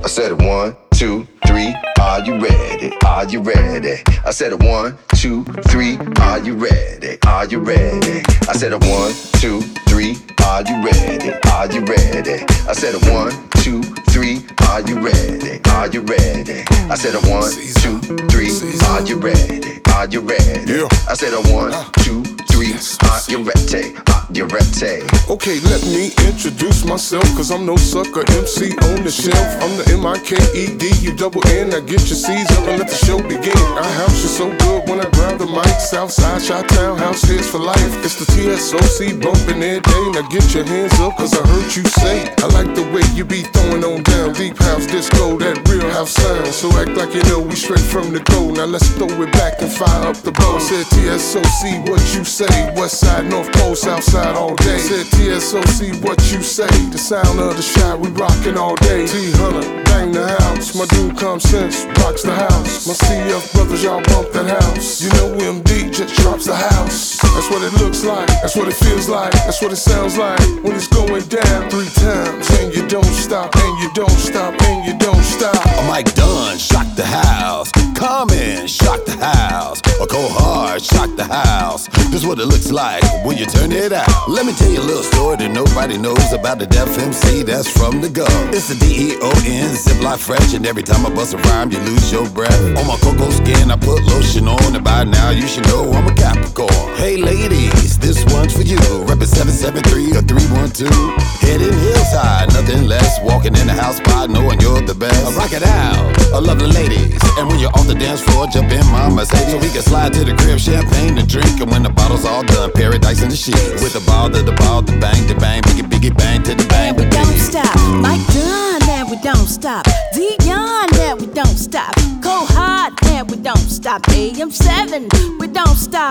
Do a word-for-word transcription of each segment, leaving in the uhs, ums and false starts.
I said it one, two, three, are you ready? Are you ready? I said it one, two, three, are you ready? Are you ready? I said it one, two, three, are you ready? Are you ready? I said it one, two, three, are you ready? Are you ready? I said it one, two, three, are you ready? Are you ready? I said it one, two, three, are you ready? Are you ready? Okay, let me introduce myself, cause I'm no sucker M C on the shelf. I'm the M I K E D, you double N, I get your C's up and let the show begin. Our house is so good when I grab the mic. Southside, Chi-Town, house heads for life. It's the T S O C bumping every day. Now get your hands up, cause I heard you say I like the way you be throwing on down. Deep house disco, that real house sound. So act like you know we straight from the go. Now let's throw it back and fire up the bow. I said T S O C, what you say? West side, North Pole, South side all day. Said T S O C, what you say? The sound of the shot, we rockin' all day. T-Hunter, bang the house. My dude Common Sense rocks the house. My C F brothers, y'all bump that house. You know M D just drops the house. That's what it looks like, that's what it feels like, that's what it sounds like when it's going down three times. And you don't stop, and you don't stop, and you don't stop. Mike Dunn, shock the house. Common, shock the house. Or go hard, shock the house. This is what it looks like when you turn it out. Let me tell you a little story that nobody knows about the Def M C that's from the go. It's the D E O N, Ziploc fresh, and every time I bust a rhyme, you lose your breath. On my cocoa skin, I put lotion on, and by now you should know I'm a Capricorn. Hey ladies, this one's for you. Rep seven seven three or three one two. Heading hills high, nothing less. Walking in the house spot, knowing you're the best. I rock it out, I love the ladies. And when you're on the dance floor, jump in my Mercedes. So we can slide to the crib, champagne to drink. And when the bottle's all done, paradise in the sheets. With the ball to the ball, the bang to bang, biggie biggie bang to the bang. And we don't stop, Mike Dunn, and we don't stop. Dion, and we don't stop. Go hard, and we don't stop. A M seven, we don't stop.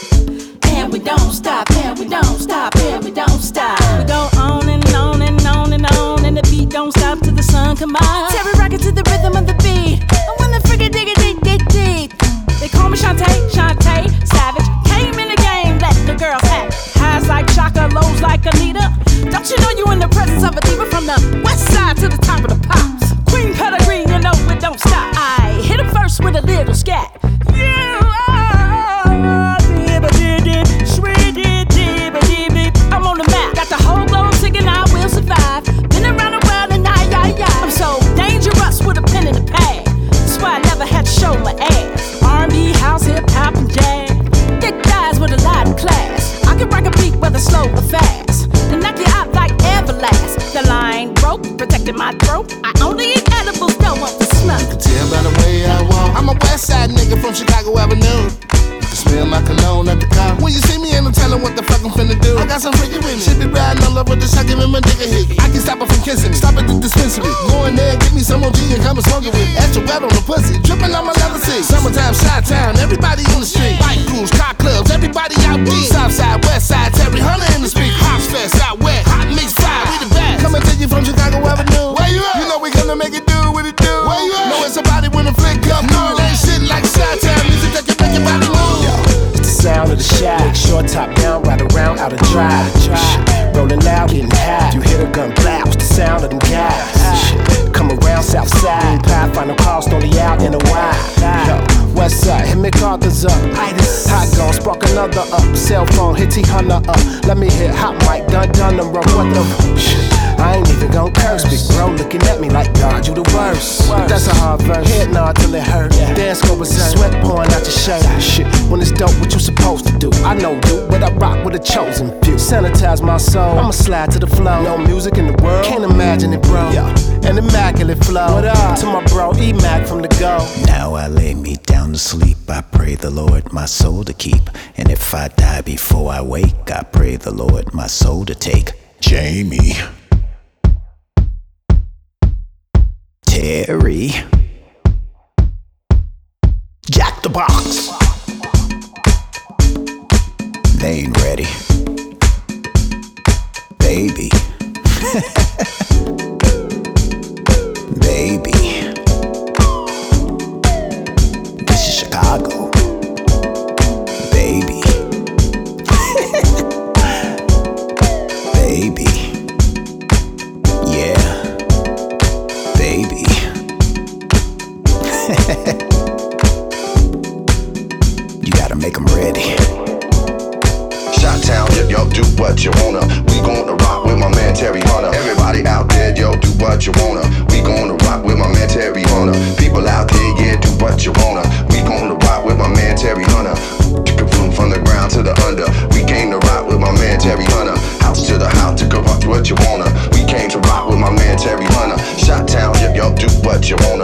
And we don't stop, and we don't stop, and we don't stop. We go on and on and on and on, and the beat don't stop till the sun come out. Terry rockin' to the rhythm of the beat. I wanna frickin' dig it, dig, dig, dig. They call me Shantae, Shantae Savage. Came in the game, let the girls have. Highs like Chaka, lows like Anita. Don't you know you in the presence of a diva from the west side to the top of the pops? Queen pedigree, you know it don't stop. I hit him first with a little scat. Yeah. I'm on the map, got the whole globe singing I will survive. Been around the world and I, I, I I'm so dangerous with a pen in the pad. That's why I never had to show my ass. R and B, house, hip hop, and jazz. Thick guys with a lot of class. I can rock a beat whether slow or fast, and knock you out like Everlast. The line broke, protecting my throat. I only eat edibles, don't want to smoke. You can tell by the way I walk, I'm a west side nigga from Chicago Avenue. Smell my cologne at the car. When you see me, ain't no telling what the fuck I'm finna do. I got some freaky with me. She be riding all over the shot, giving my nigga hit. I can stop her from kissing. Stop at the dispensary. Go in there, get me some O G and come and smoke it with me. Extra wet on the pussy, dripping on my leather seat. Summertime, Chi-Town, everybody on the street. Bike crews, car clubs, everybody out deep. Southside, west side, Terry Hunter in the street. Hops Fest, out west, hot mix five, we the best. Coming to you from Chicago Avenue. Where you at? You know we gonna make it do what it do. Where you at? Know it's a body when the flick up. No, it ain't shit like Chi-Town music that can make your body move. Sound of the shot, short top down, right around, out of drive. Shit. Rolling loud, getting high. You hear the gun blast, the sound of them guys. Shit. Come around south side, pie, final cost on the out and the wide. Yo, west side, hit MacArthur's up. Hot gun, spark another up. Cell phone, hit T-Hunter up. Let me hit hot mic, done done them run. What the shit? I ain't even gon' curse, big bro looking at me like God, you the worst. But that's a hard verse. Head nod till it hurt. Dance go berserk. Sweat pouring out your shirt. Shit, when it's dope, what you supposed to do? I know you, but I rock with a chosen few. Sanitize my soul, I'ma slide to the flow. No music in the world, can't imagine it, bro. Yeah, an immaculate flow. What up to my bro E-Mac from the go? Now I lay me down to sleep. I pray the Lord my soul to keep. And if I die before I wake, I pray the Lord my soul to take. Jamie, Terry, Jack the Box. They ain't ready, baby. Baby, this is Chicago, baby. Baby, yeah, baby. what you wanna. We gonna rock with my man Terry Hunter. Everybody out there, yo, do what you wanna. We gonna rock with my man Terry Hunter. People out there, yeah, do what you wanna. We gonna rock with my man Terry Hunter. From the ground to the under, we came to rock with my man Terry Hunter. House to the house, to go rock what you wanna. We came to rock with my man Terry Hunter. Shot town, yo, yo, do what you wanna.